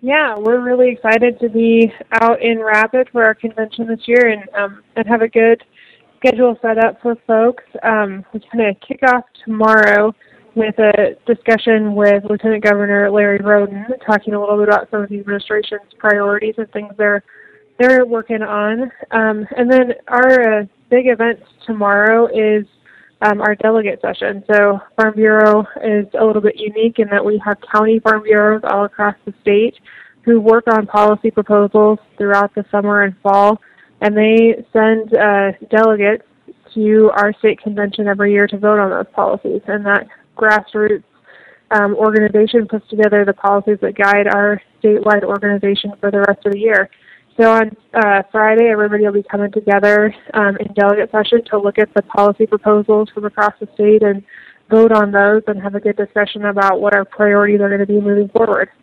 Yeah, we're really excited to be out in Rapid for our convention this year and have a good schedule set up for folks. We're going to kick off tomorrow with a discussion with Lieutenant Governor Larry Roden, talking a little bit about some of the administration's priorities and things they're working on. And then our big event tomorrow is our delegate session. So Farm Bureau is a little bit unique in that we have county farm bureaus all across the state who work on policy proposals throughout the summer and fall, and they send delegates to our state convention every year to vote on those policies. And that grassroots organization puts together the policies that guide our statewide organization for the rest of the year. So on Friday, everybody will be coming together in delegate session to look at the policy proposals from across the state and vote on those and have a good discussion about what our priorities are going to be moving forward.